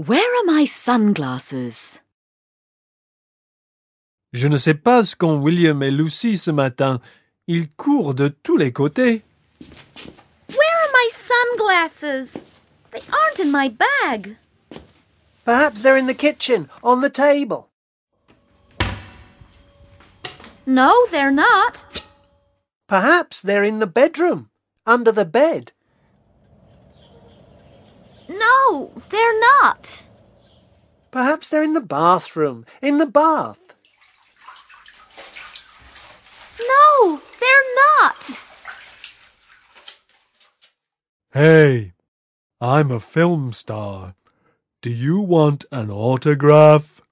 Where are my sunglasses? Je ne sais pas ce qu'ont William et Lucy ce matin. Ils courent de tous les côtés. Where are my sunglasses? They aren't in my bag. Perhaps they're in the kitchen, on the table. No, they're not. Perhaps they're in the bedroom, under the bed. No, they're not. Perhaps they're in the bathroom, in the bath. No, they're not. Hey, I'm a film star. Do you want an autograph?